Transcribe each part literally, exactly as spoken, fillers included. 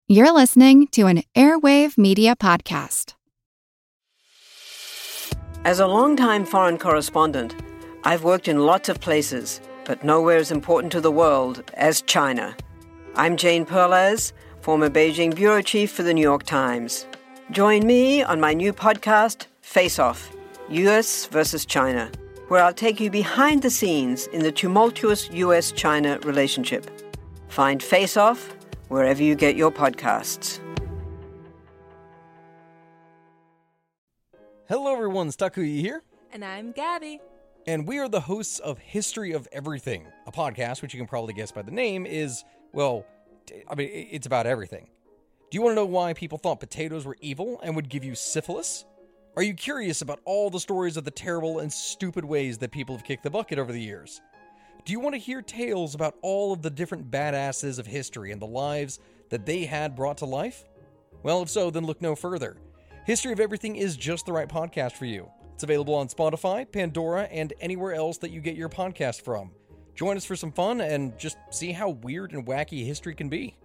You're listening to an Airwave Media Podcast. As a longtime foreign correspondent, I've worked in lots of places, but nowhere as important to the world as China. I'm Jane Perlez, former Beijing bureau chief for the New York Times. Join me on my new podcast, Face Off, U S versus China, where I'll take you behind the scenes in the tumultuous U S China relationship. Find Face Off wherever you get your podcasts. Hello everyone, Takuya here. And I'm Gabby. And we are the hosts of History of Everything, a podcast which you can probably guess by the name is, well, I mean, it's about everything. Do you want to know why people thought potatoes were evil and would give you syphilis? Are you curious about all the stories of the terrible and stupid ways that people have kicked the bucket over the years? Do you want to hear tales about all of the different badasses of history and the lives that they had brought to life? Well, if so, then look no further. History of Everything is just the right podcast for you. It's available on Spotify, Pandora, and anywhere else that you get your podcast from. Join us for some fun and just see how weird and wacky history can be.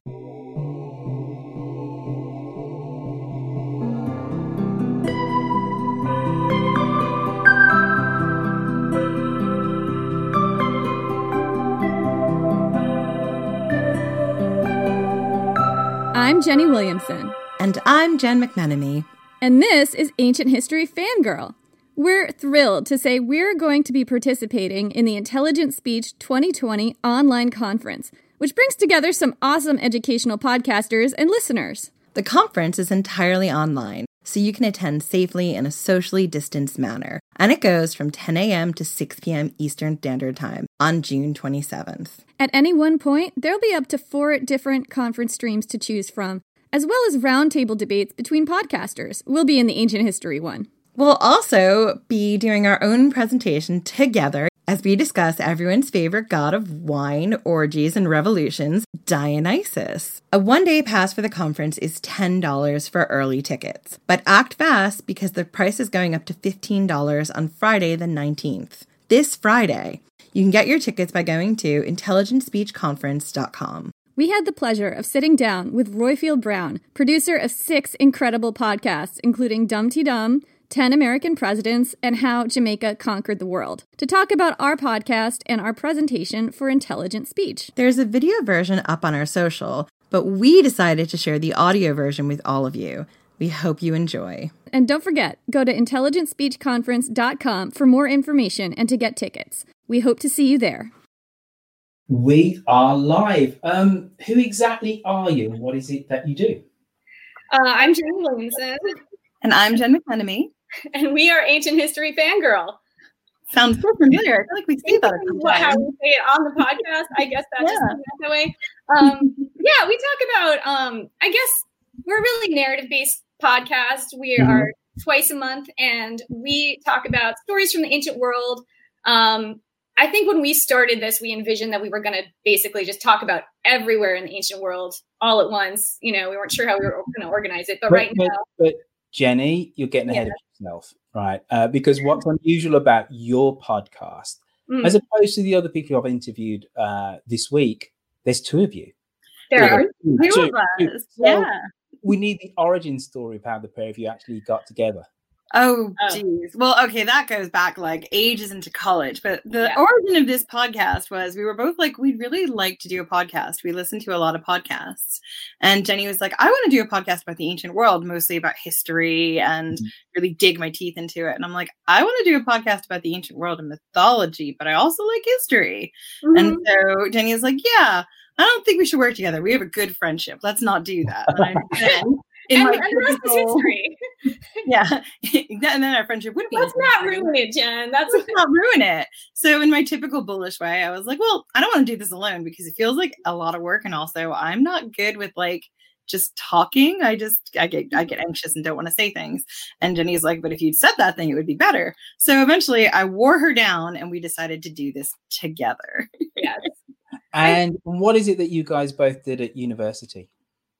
I'm Jenny Williamson. And I'm Jen McMenemy. And this is Ancient History Fangirl. We're thrilled to say we're going to be participating in the Intelligent Speech twenty twenty online conference, which brings together some awesome educational podcasters and listeners. The conference is entirely online, so you can attend safely in a socially distanced manner. And it goes from ten a.m. to six p.m. Eastern Standard Time on June twenty-seventh. At any one point, there'll be up to four different conference streams to choose from, as well as roundtable debates between podcasters. We'll be in the ancient history one. We'll also be doing our own presentation together as we discuss everyone's favorite god of wine, orgies, and revolutions, Dionysus. A one-day pass for the conference is ten dollars for early tickets. But act fast because the price is going up to fifteen dollars on Friday the nineteenth. This Friday. You can get your tickets by going to intelligent speech conference dot com. We had the pleasure of sitting down with Roifield Brown, producer of six incredible podcasts, including Dum Tee Dum, ten American Presidents, and How Jamaica Conquered the World, to talk about our podcast and our presentation for Intelligent Speech. There's a video version up on our social, but we decided to share the audio version with all of you. We hope you enjoy. And don't forget, go to intelligent speech conference dot com for more information and to get tickets. We hope to see you there. We are live. Um, who exactly are you and what is it that you do? Uh, I'm Jenny Williamson. And I'm Jen McMenemy. And we are Ancient History Fangirl. Sounds so familiar. I feel like we say that what, how we say it on the podcast. I guess that yeah. just comes out that way. Um, yeah, we talk about, um, I guess we're a really narrative-based podcast. We mm-hmm. are twice a month, and we talk about stories from the ancient world. Um, I think when we started this, we envisioned that we were going to basically just talk about everywhere in the ancient world all at once. You know, we weren't sure how we were going to organize it, but, but right but, now. But Jenny, you're getting ahead yeah. of yourself, right? Uh, because what's unusual about your podcast, mm. as opposed to the other people I've interviewed uh, this week, there's two of you. There yeah, are two, two of us. Two. So yeah. We need the origin story of how the pair of you actually got together. Oh, geez. Well, okay, that goes back like ages into college. But the yeah. origin of this podcast was we were both like, we'd really like to do a podcast. We listened to a lot of podcasts. And Jenny was like, I want to do a podcast about the ancient world, mostly about history and mm-hmm. really dig my teeth into it. And I'm like, I want to do a podcast about the ancient world and mythology, but I also like history. Mm-hmm. And so Jenny was like, yeah, I don't think we should work together. We have a good friendship. Let's not do that. And I said, In and, my and the rest is history. Yeah. And then our friendship would be. Let's not ruin it, Jen. That's Let's not ruin it. So in my typical bullish way, I was like, well, I don't want to do this alone because it feels like a lot of work. And also I'm not good with like just talking. I just, I get, I get anxious and don't want to say things. And Jenny's like, but if you'd said that thing, it would be better. So eventually I wore her down and we decided to do this together. Yes. And what is it that you guys both did at university?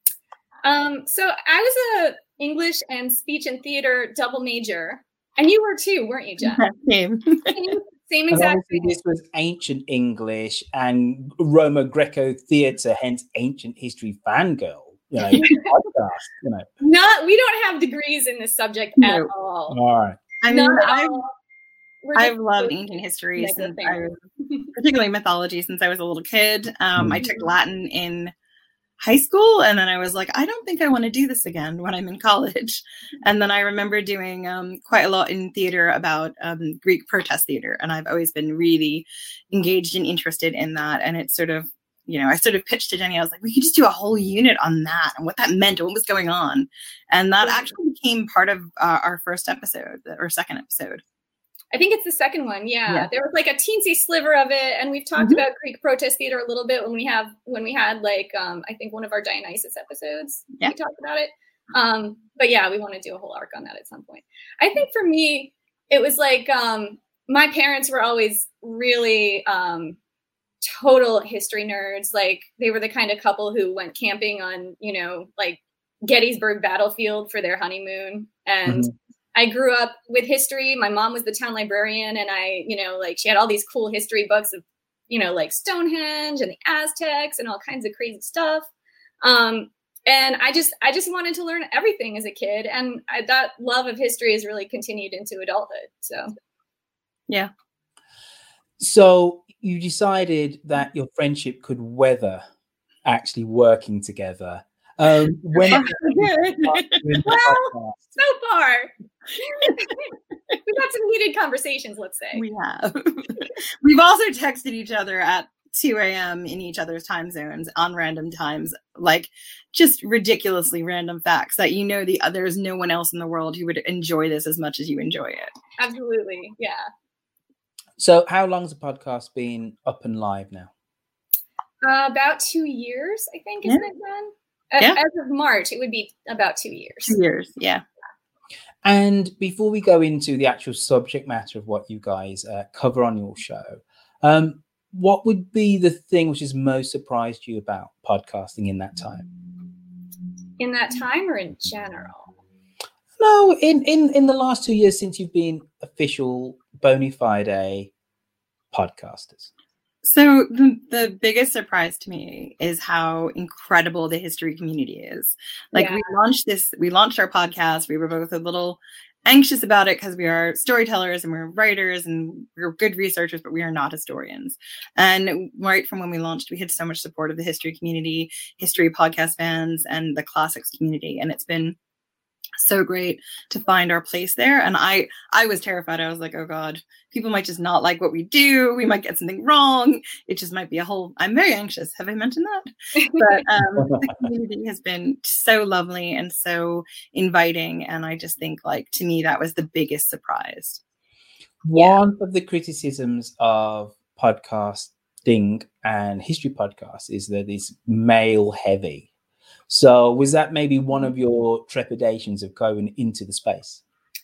Um, so I was a English and speech and theater double major, and you were too, weren't you, Jen? Same. Same exact thing. This was ancient English and Roma Greco theatre, hence ancient history fangirl. you know, podcast, you know. Not, we don't have degrees in this subject No. at all. All right. I mean, Not at I've, all. We're I've just loved really ancient history mega since I fans. was, particularly mythology, since I was a little kid. Um, Mhm. I took Latin in high school, and then I was like, I don't think I want to do this again when I'm in college. And then I remember doing um, quite a lot in theater about um, Greek protest theater, and I've always been really engaged and interested in that. And it's sort of, you know, I sort of pitched to Jenny, I was like, we could just do a whole unit on that and what that meant and what was going on. And that actually became part of uh, our first episode or second episode. I think it's the second one. Yeah. Yeah. There was like a teensy sliver of it. And we've talked Mhm. about Greek protest theater a little bit when we have, when we had like, um, I think one of our Dionysus episodes, Yeah. we talked about it. Um, but yeah, we want to do a whole arc on that at some point. I think for me, it was like, um, my parents were always really, um, total history nerds. Like they were the kind of couple who went camping on, you know, like Gettysburg battlefield for their honeymoon. And Mhm. I grew up with history. My mom was the town librarian, and I, you know, like she had all these cool history books of, you know, like Stonehenge and the Aztecs and all kinds of crazy stuff. Um, and I just, I just wanted to learn everything as a kid. And I, that love of history has really continued into adulthood. So, Yeah. So you decided that your friendship could weather actually working together. Um, when well, so far, we've had some heated conversations, let's say. We have. We've also texted each other at two a.m. in each other's time zones on random times, like just ridiculously random facts that you know the there's no one else in the world who would enjoy this as much as you enjoy it. Absolutely. Yeah. So how long's the podcast been up and live now? Uh, about two years, I think, isn't Yeah. it, John? As, Yeah. as of March, it would be about two years. Two years, yeah. And before we go into the actual subject matter of what you guys uh, cover on your show, um, what would be the thing which has most surprised you about podcasting in that time? In that time or in general? No, in, in, in the last two years since you've been official bona fide podcasters. So the, the biggest surprise to me is how incredible the history community is. Like Yeah. we launched this, we launched our podcast. We were both a little anxious about it because we are storytellers and we're writers and we're good researchers, but we are not historians. And right from when we launched, we had so much support of the history community, history podcast fans, and the classics community. And it's been so great to find our place there. And I, I was terrified. I was like, oh God, people might just not like what we do. We might get something wrong. It just might be a whole, I'm very anxious. Have I mentioned that? But um, the community has been so lovely and so inviting. And I just think like, to me, that was the biggest surprise. One of the criticisms of podcasting and history podcasts is that it's male heavy. So was that maybe one of your trepidations of going into the space?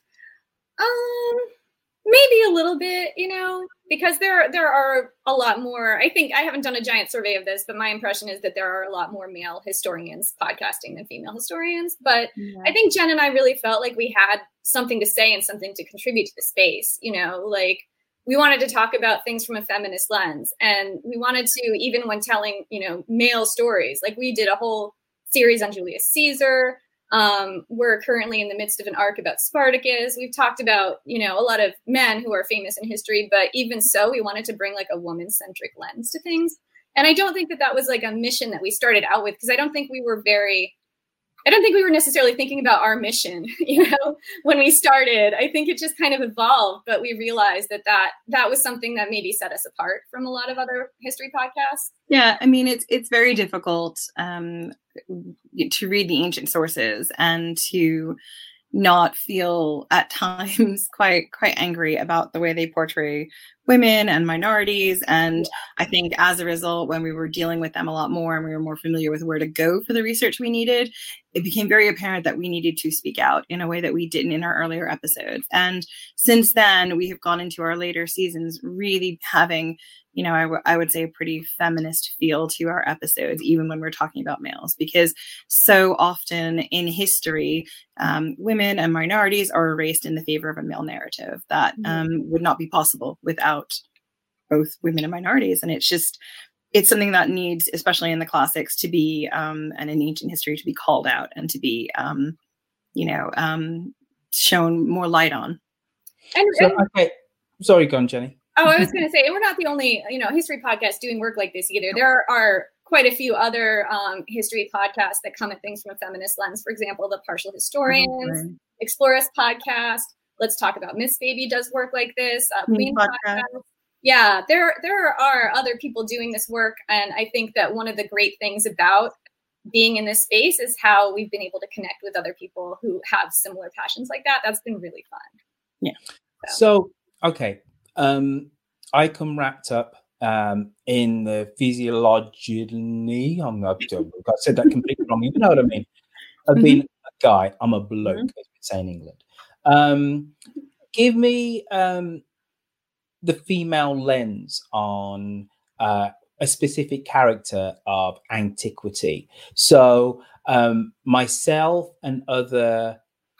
Um, maybe a little bit, you know, because there there are a lot more. I think I haven't done a giant survey of this, but my impression is that there are a lot more male historians podcasting than female historians. But Yeah. I think Jen and I really felt like we had something to say and something to contribute to the space. You know, like we wanted to talk about things from a feminist lens, and we wanted to, even when telling, you know, male stories, like we did a whole series on Julius Caesar. Um, we're currently in the midst of an arc about Spartacus. We've talked about, you know, a lot of men who are famous in history, but even so, we wanted to bring like a woman-centric lens to things. And I don't think that that was like a mission that we started out with, because I don't think we were very, I don't think we were necessarily thinking about our mission, you know, when we started. I think it just kind of evolved, but we realized that that, that was something that maybe set us apart from a lot of other history podcasts. Yeah, I mean, it's it's very difficult um, to read the ancient sources and to not feel at times quite quite angry about the way they portray women and minorities. And I think as a result, when we were dealing with them a lot more and we were more familiar with where to go for the research we needed, it became very apparent that we needed to speak out in a way that we didn't in our earlier episodes. And since then, we have gone into our later seasons really having, you know, I, w- I would say a pretty feminist feel to our episodes, even when we're talking about males, because so often in history, um, women and minorities are erased in the favor of a male narrative that um, would not be possible without both women and minorities. And it's just, it's something that needs, especially in the classics, to be um, and in ancient history, to be called out and to be, um, you know, um, shown more light on. And, So, and okay, sorry, go on, Jenny. oh, I was going to say, we're not the only, you know, history podcast doing work like this either. There are quite a few other um, history podcasts that come at things from a feminist lens. For example, the Partial Historians, Mhm. Explore Us podcast. Let's Talk About Miss Baby does work like this. Uh, Queen Queen podcast. podcast. Yeah, there there are other people doing this work, and I think that one of the great things about being in this space is how we've been able to connect with other people who have similar passions like that. That's been really fun. Yeah. So, So, okay, um, I come wrapped up um, in the physiology. I'm not, I said that completely wrong. You know what I mean? I've been a guy. I'm a bloke, Mhm. as we say in England. Um, give me um, the female lens on uh, a specific character of antiquity. So um, myself and other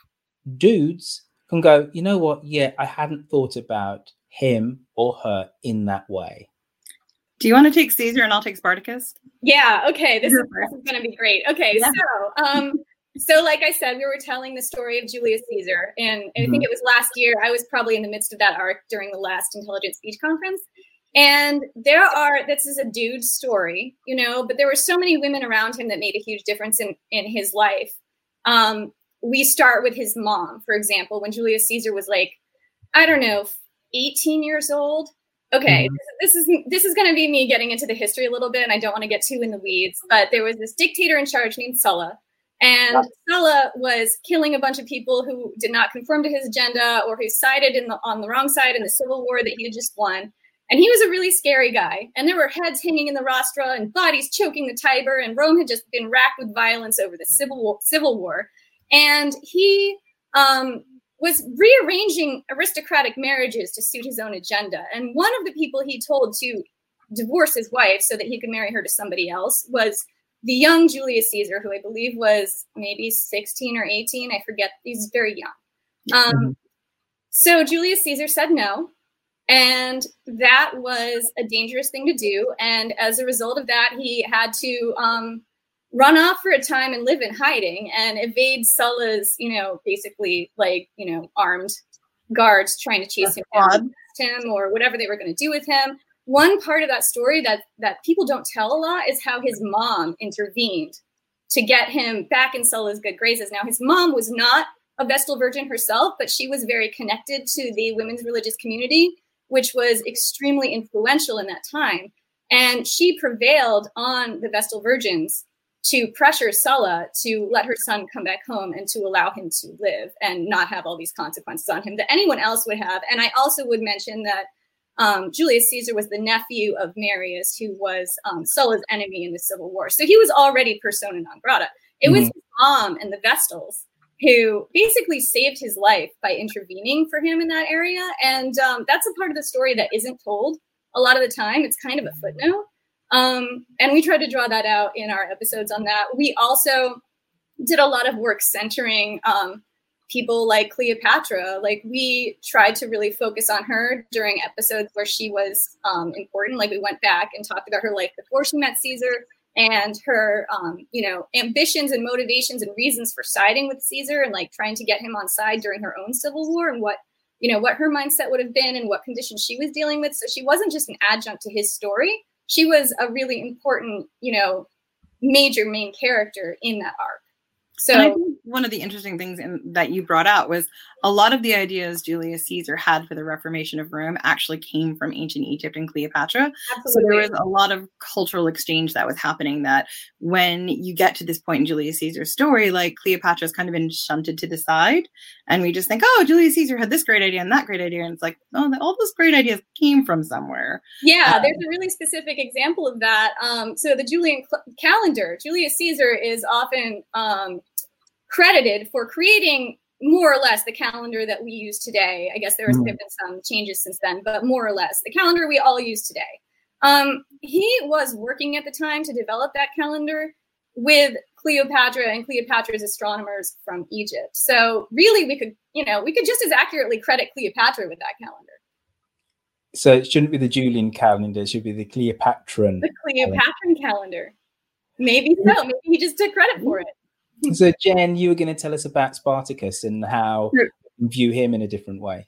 dudes can go, you know what? Yeah, I hadn't thought about him or her in that way. Do you want to take Caesar and I'll take Spartacus? yeah, okay, this is, Go this is going to be great. Okay, Yeah. so um, so like I said, we were telling the story of Julius Caesar, and I think it was last year. I was probably in the midst of that arc during the last Intelligent Speech Conference. And there are, this is a dude's story, you know, but there were so many women around him that made a huge difference in, in his life. Um, we start with his mom, for example, when Julius Caesar was like, I don't know, eighteen years old. Okay, Mhm. this is this is going to be me getting into the history a little bit, and I don't want to get too in the weeds, but there was this dictator in charge named Sulla, and Sulla was killing a bunch of people who did not conform to his agenda or who sided in the, on the wrong side in the civil war that he had just won. And he was a really scary guy. And there were heads hanging in the rostra and bodies choking the Tiber, and Rome had just been racked with violence over the civil war. Civil war. And he um, was rearranging aristocratic marriages to suit his own agenda. And one of the people he told to divorce his wife so that he could marry her to somebody else was the young Julius Caesar, who I believe was maybe sixteen or eighteen. I forget. He's very young. Um, so Julius Caesar said no. And that was a dangerous thing to do. And as a result of that, he had to um, run off for a time and live in hiding and evade Sulla's, you know, basically like, you know, armed guards trying to chase him down, him or whatever they were going to do with him. One part of that story that that people don't tell a lot is how his mom intervened to get him back in Sulla's good graces. Now, his mom was not a Vestal Virgin herself, but she was very connected to the women's religious community, which was extremely influential in that time. And she prevailed on the Vestal Virgins to pressure Sulla to let her son come back home and to allow him to live and not have all these consequences on him that anyone else would have. And I also would mention that um, Julius Caesar was the nephew of Marius, who was um, Sulla's enemy in the Civil War. So he was already persona non grata. It was his mom and the Vestals who basically saved his life by intervening for him in that area. And um, that's a part of the story that isn't told a lot of the time. It's kind of a footnote. Um, and we tried to draw that out in our episodes on that. We also did a lot of work centering um, people like Cleopatra. Like we tried to really focus on her during episodes where she was um, important. Like we went back and talked about her life before she met Caesar, and her, um, you know, ambitions and motivations and reasons for siding with Caesar and like trying to get him on side during her own civil war, and what, you know, what her mindset would have been and what conditions she was dealing with. So she wasn't just an adjunct to his story. She was a really important, you know, major main character in that arc. So and I think one of the interesting things in, that you brought out was a lot of the ideas Julius Caesar had for the Reformation of Rome actually came from ancient Egypt and Cleopatra. absolutely. So there was a lot of cultural exchange that was happening, that when you get to this point in Julius Caesar's story, like Cleopatra's kind of been shunted to the side, and we just think, oh, Julius Caesar had this great idea and that great idea. And it's like, oh, all those great ideas came from somewhere. Yeah, Um, there's a really specific example of that. Um, so the Julian cl- calendar, Julius Caesar is often um, credited for creating more or less the calendar that we use today. I guess there has Mhm. been some changes since then, but more or less the calendar we all use today. Um, he was working at the time to develop that calendar with Cleopatra and Cleopatra's astronomers from Egypt. So really we could, you know, we could just as accurately credit Cleopatra with that calendar. So it shouldn't be the Julian calendar, it should be the Cleopatran. The Cleopatran calendar. Maybe so. Maybe he just took credit for it. So Jen, you were going to tell us about Spartacus and how Sure. you view him in a different way.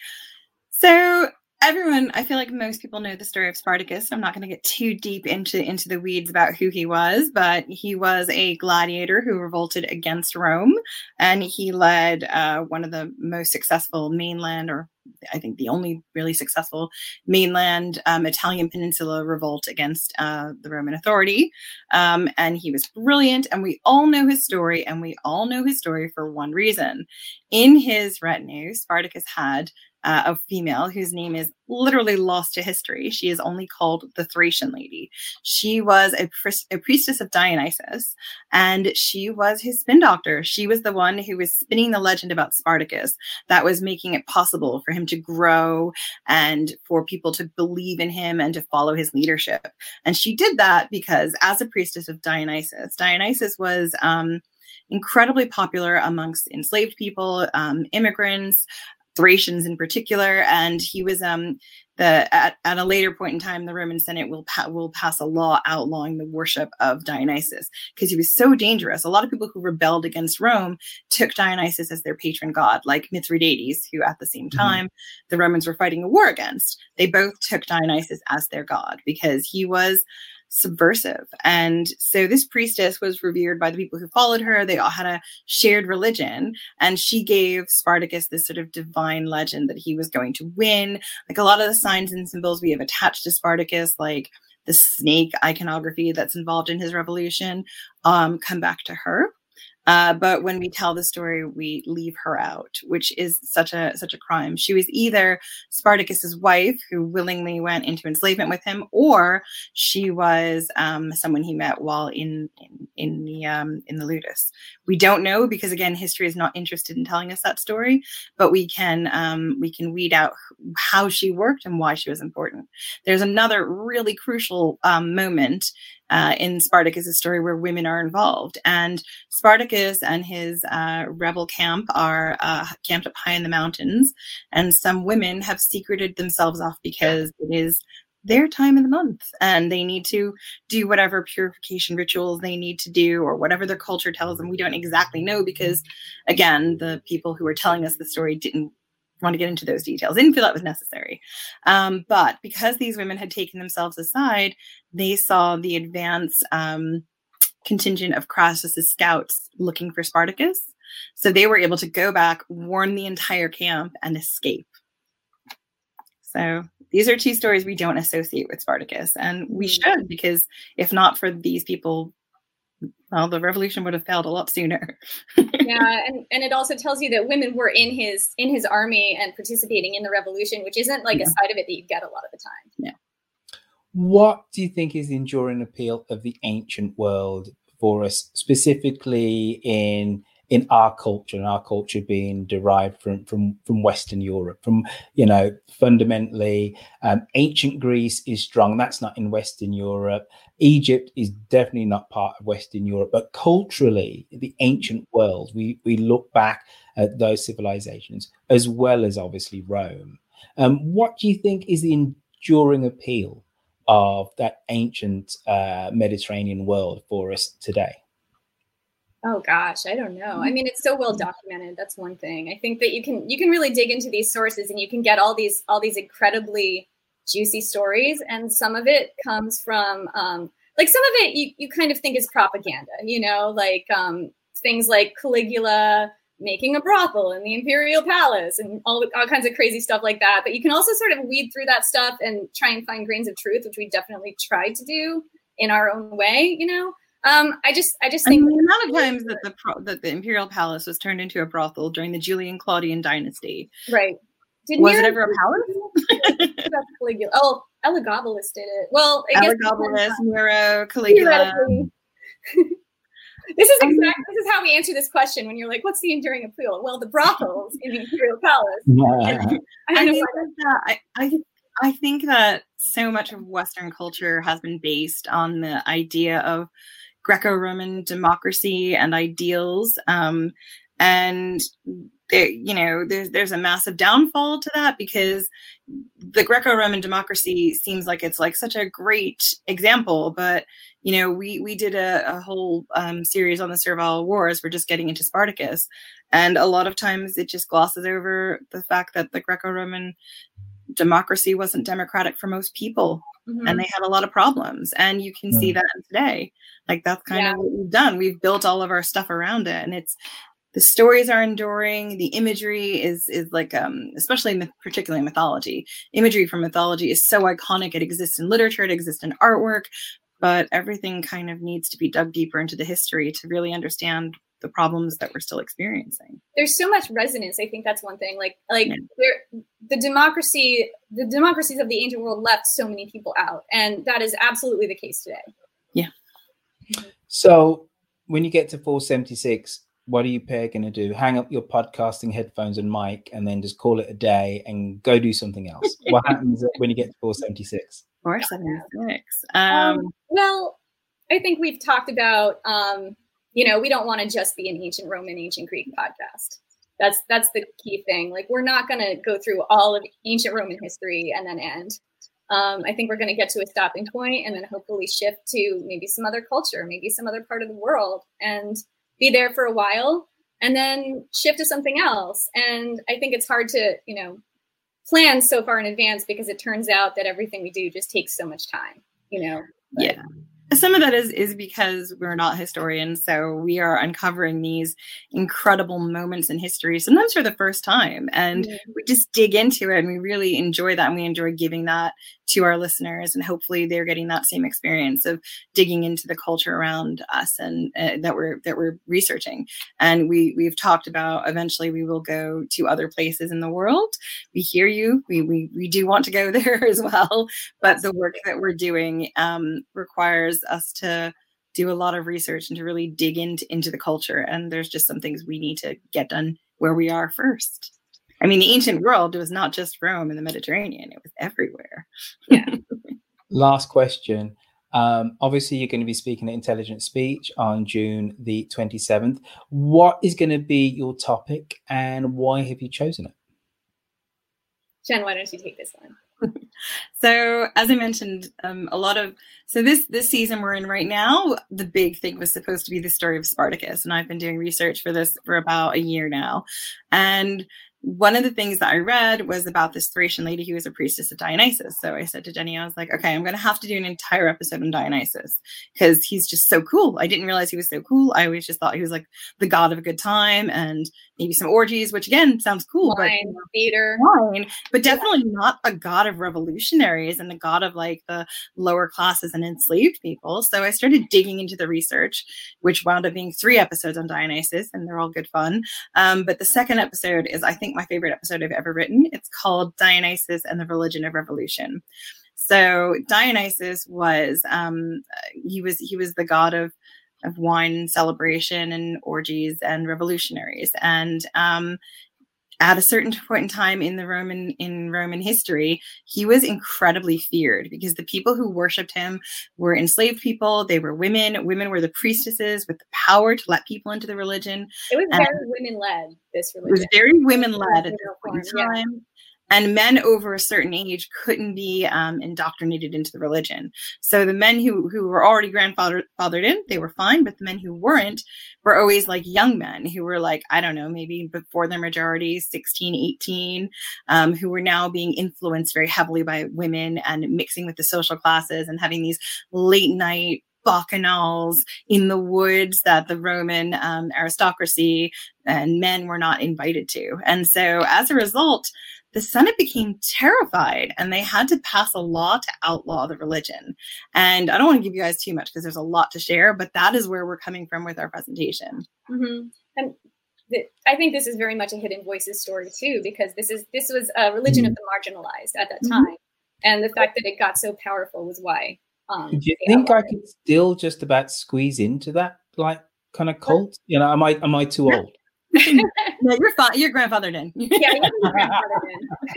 So everyone, I feel like most people know the story of Spartacus. I'm not going to get too deep into, into the weeds about who he was, but he was a gladiator who revolted against Rome, and he led uh, one of the most successful mainland, or I think the only really successful mainland um, Italian peninsula revolt against uh, the Roman authority. Um, and he was brilliant, and we all know his story, and we all know his story for one reason. In his retinue, Spartacus had Uh, a female whose name is literally lost to history. She is only called the Thracian Lady. She was a, pri- a priestess of Dionysus, and she was his spin doctor. She was the one who was spinning the legend about Spartacus that was making it possible for him to grow and for people to believe in him and to follow his leadership. And she did that because as a priestess of Dionysus, Dionysus was um, incredibly popular amongst enslaved people, um, immigrants, Thracians in particular, and he was um the at, at a later point in time the Roman Senate will pa- will pass a law outlawing the worship of Dionysus because he was so dangerous. A lot of people who rebelled against Rome took Dionysus as their patron god, like Mithridates, who at the same time mm-hmm. the Romans were fighting a war against. They both took Dionysus as their god because he was subversive. And so this priestess was revered by the people who followed her. They all had a shared religion, and she gave Spartacus this sort of divine legend that he was going to win. Like a lot of the signs and symbols we have attached to Spartacus, like the snake iconography that's involved in his revolution, um, come back to her. Uh, but when we tell the story, we leave her out, which is such a such a crime. She was either Spartacus's wife, who willingly went into enslavement with him, or she was um, someone he met while in in, in the um, in the ludus. We don't know because, again, history is not interested in telling us that story. But we can um, we can weed out how she worked and why she was important. There's another really crucial um, moment Uh, in Spartacus' story where women are involved. And Spartacus and his uh, rebel camp are uh, camped up high in the mountains. And some women have secreted themselves off because it is their time of the month and they need to do whatever purification rituals they need to do or whatever their culture tells them. We don't exactly know because, again, the people who were telling us the story didn't want to get into those details. They didn't feel that was necessary. Um, but because these women had taken themselves aside, they saw the advance um, contingent of Crassus's scouts looking for Spartacus. So they were able to go back, warn the entire camp, and escape. So these are two stories we don't associate with Spartacus, and we should, because if not for these people, well, the revolution would have failed a lot sooner. Yeah, and, and it also tells you that women were in his in his army and participating in the revolution, which isn't like yeah. a side of it that you get a lot of the time. Yeah. What do you think is the enduring appeal of the ancient world for us, specifically in in our culture, and our culture being derived from from from Western Europe? From, you know, fundamentally, um, ancient Greece is strong. That's not in Western Europe. Egypt is definitely not part of Western Europe. But culturally, the ancient world, we we look back at those civilizations as well as obviously Rome. Um, what do you think is the enduring appeal of that ancient uh, Mediterranean world for us today? Oh gosh, I don't know. I mean, it's so well documented. That's one thing. I think that you can you can really dig into these sources and you can get all these all these incredibly juicy stories. And some of it comes from um, like some of it you, you kind of think is propaganda, you know, like um, things like Caligula making a brothel in the imperial palace and all, all kinds of crazy stuff like that. But you can also sort of weed through that stuff and try and find grains of truth, which we definitely tried to do in our own way, you know. Um, I just, I just think I mean, the amount of times that the pro- that the imperial palace was turned into a brothel during the Julian Claudian dynasty, right? Did was Nero it ever a palace? That's Caligula. Oh, Elagabalus did it. Well, I Elagabalus, guess Nero, Caligula. This is exactly this is how we answer this question when you're like, "What's the enduring appeal?" Well, the brothels in the imperial palace. Yeah. I, I, think that, I, I I think that so much of Western culture has been based on the idea of Greco-Roman democracy and ideals. Um, and there, you know, there's there's a massive downfall to that, because the Greco-Roman democracy seems like it's like such a great example, but you know, we we did a, a whole um, series on the Servile Wars. We're just getting into Spartacus, and a lot of times it just glosses over the fact that the Greco-Roman democracy wasn't democratic for most people, mm-hmm. and they had a lot of problems, and you can mm-hmm. see that today. Like that's kind yeah. of what we've done. We've built all of our stuff around it, and it's. The stories are enduring. The imagery is is like, um, especially myth, particularly mythology. Imagery from mythology is so iconic. It exists in literature. It exists in artwork. But everything kind of needs to be dug deeper into the history to really understand the problems that we're still experiencing. There's so much resonance. I think that's one thing. Like, like yeah. there, the democracy, the democracies of the ancient world left so many people out, and that is absolutely the case today. Yeah. So when you get to four seventy-six. What are you pair going to do? Hang up your podcasting headphones and mic and then just call it a day and go do something else? What happens when you get to four seventy-six? four seventy-six. Um, um, well, I think we've talked about, um, you know, we don't want to just be an ancient Roman, ancient Greek podcast. That's that's the key thing. Like, we're not going to go through all of ancient Roman history and then end. Um, I think we're going to get to a stopping point and then hopefully shift to maybe some other culture, maybe some other part of the world, and be there for a while and then shift to something else. And I think it's hard to, you know, plan so far in advance, because it turns out that everything we do just takes so much time, you know? But, yeah. Some of that is is because we're not historians, so we are uncovering these incredible moments in history, sometimes for the first time, and mm-hmm. we just dig into it, and we really enjoy that, and we enjoy giving that to our listeners, and hopefully they're getting that same experience of digging into the culture around us and uh, that we're that we're researching. And we we've talked about eventually we will go to other places in the world. We hear you. We we we do want to go there as well, but the work that we're doing um, requires us to do a lot of research and to really dig into into the culture. And there's just some things we need to get done where we are first. I mean, the ancient world was not just Rome and the Mediterranean. It was everywhere. Yeah. Last question. Um, obviously, you're going to be speaking at Intelligent Speech on June the twenty-seventh. What is going to be your topic and why have you chosen it? Jen, why don't you take this one? So, as I mentioned, um, a lot of so this this season we're in right now, the big thing was supposed to be the story of Spartacus, and I've been doing research for this for about a year now. And one of the things that I read was about this Thracian lady who was a priestess of Dionysus. So I said to Jenny, I was like, okay, I'm going to have to do an entire episode on Dionysus because he's just so cool. I didn't realize he was so cool. I always just thought he was like the god of a good time and maybe some orgies, which again sounds cool. Wine, but theater. Wine, but definitely not a god of revolutionaries and the god of like the lower classes and enslaved people. So I started digging into the research, which wound up being three episodes on Dionysus, and they're all good fun. Um, but the second episode is, I think, my favorite episode I've ever written. It's called Dionysus and the Religion of Revolution. So Dionysus was um, he was he was the god of of wine celebration and orgies and revolutionaries. And um, at a certain point in time in the Roman in Roman history, he was incredibly feared because the people who worshipped him were enslaved people. They were women. Women were the priestesses with the power to let people into the religion. It was very um, women-led, this religion. It was very women-led at this point in time. Yeah. And men over a certain age couldn't be um, indoctrinated into the religion. So the men who, who were already grandfathered fathered in, they were fine. But the men who weren't were always like young men who were like, I don't know, maybe before their majority, sixteen, eighteen, um, who were now being influenced very heavily by women and mixing with the social classes and having these late night bacchanals in the woods that the Roman um, aristocracy and men were not invited to. And so as a result, the Senate became terrified and they had to pass a law to outlaw the religion. And I don't want to give you guys too much because there's a lot to share, but that is where we're coming from with our presentation. Mm-hmm. And th- I think this is very much a Hidden Voices story too, because this is this was a religion mm-hmm. of the marginalized at that time. Mm-hmm. And the fact that it got so powerful was why. Um, Do you think I could still just about squeeze into that like kind of cult? You know, am I am I too old? No, you're fine. You're grandfathered in. Yeah, you're grandfathered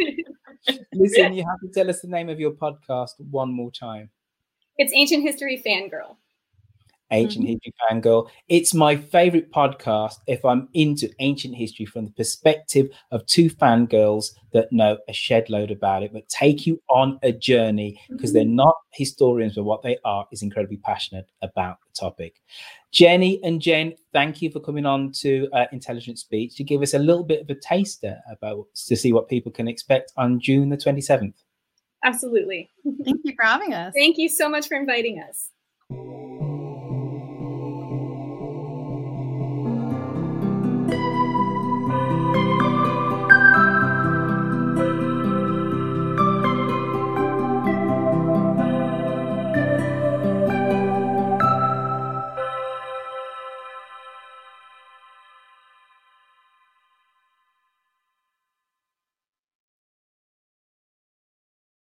in. Listen, you have to tell us the name of your podcast one more time. It's Ancient History Fangirl. Ancient mm-hmm. History Fangirl. It's my favorite podcast if I'm into ancient history from the perspective of two fangirls that know a shed load about it, but take you on a journey because mm-hmm. they're not historians, but what they are is incredibly passionate about the topic. Jenny and Jen, thank you for coming on to uh, Intelligent Speech to give us a little bit of a taster about to see what people can expect on June the twenty-seventh. Absolutely. Thank you for having us. Thank you so much for inviting us.